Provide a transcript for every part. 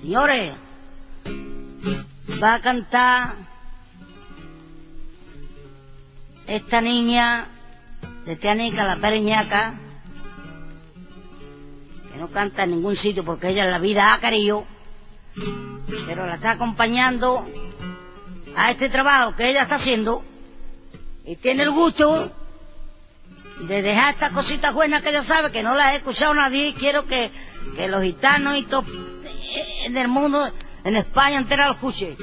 Señores, va a cantar esta niña de Tianica, la pereñaca, que no canta en ningún sitio porque ella en la vida ha querido, pero la está acompañando a este trabajo que ella está haciendo y tiene el gusto de dejar estas cositas buenas que ella sabe, que no las he escuchado nadie, y quiero que los gitanos y todos en el mundo, en España entera lo escuche.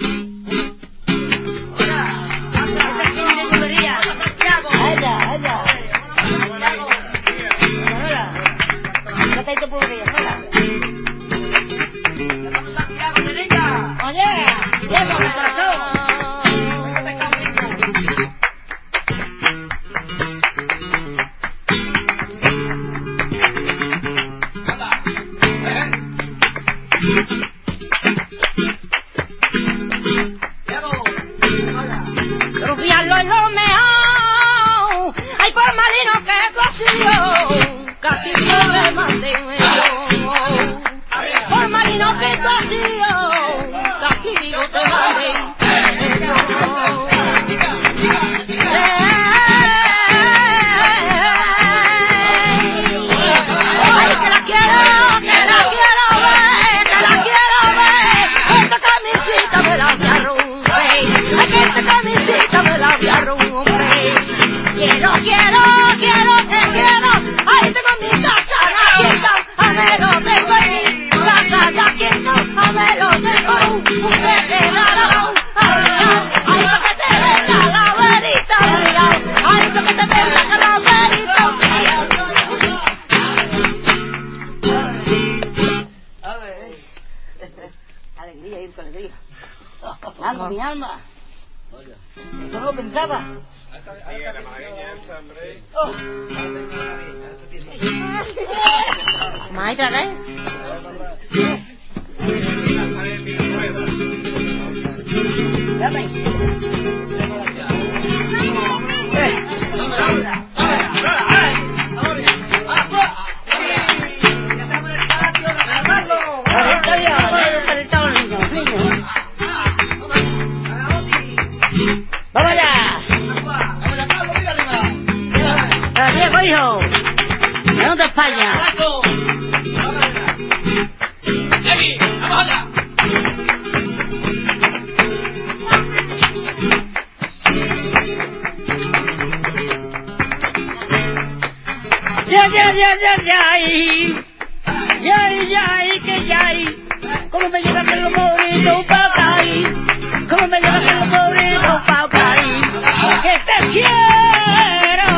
Mi alma, ¿no lo pensaba? Maita, ¿eh? ¿Cómo me lleva que lo bonito pa' caí? ¿Cómo me lleva que lo bonito pa' caí? Que te quiero,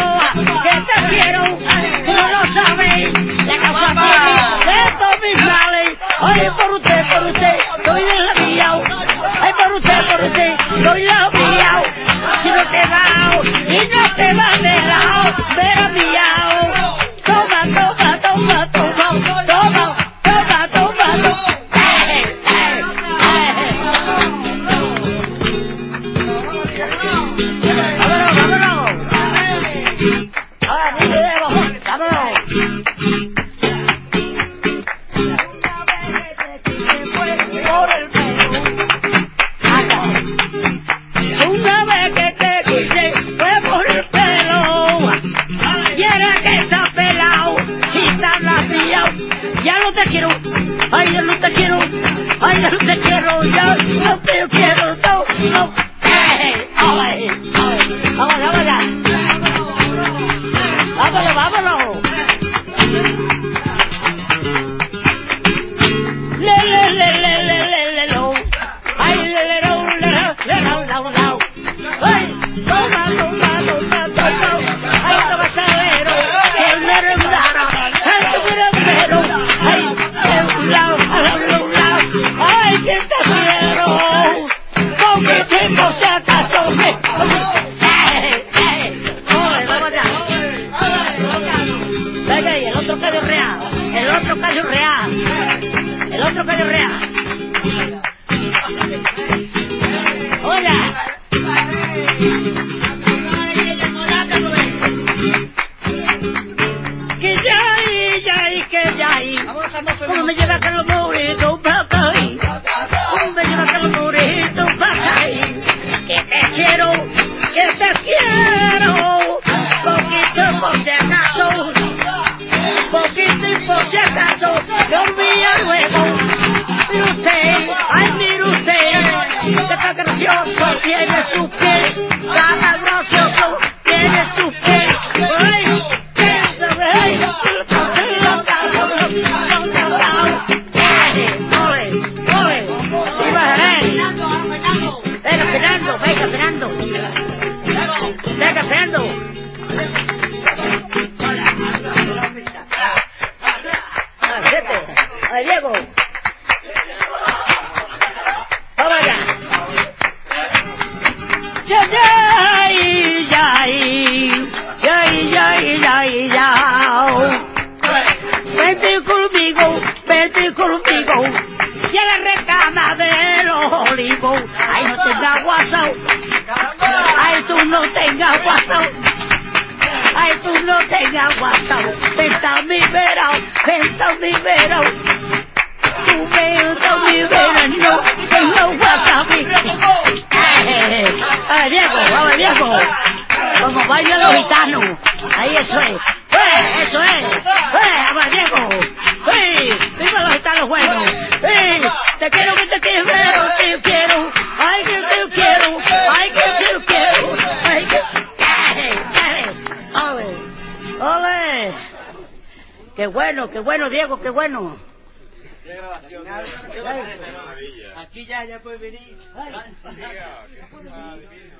tú no lo sabes, la causa de todos mis males. Oye, por usted, estoy desviado. Ay, por usted, estoy desviado. Si no te va y no te va de lado, verá miau. Toma. Que ya, ¿cómo me lleva que lo moví? Vete conmigo, y a la recama de los olivos. Ay, no tengas guasao, ay, tú no tengas guasao, ay, tú no tengas guasao. Venta mi verao, venta mi verao, tú venta mi verao, no tengo guasao. A ver, Diego, como bailan los gitanos, ahí eso es, eso es, a ver, Diego, viva los gitanos buenos, te quiero que te quiero, te quiero, ay que te quiero, ay que te quiero, ay que, ole, ole, qué bueno, Diego, qué bueno. Aquí ya puedes venir.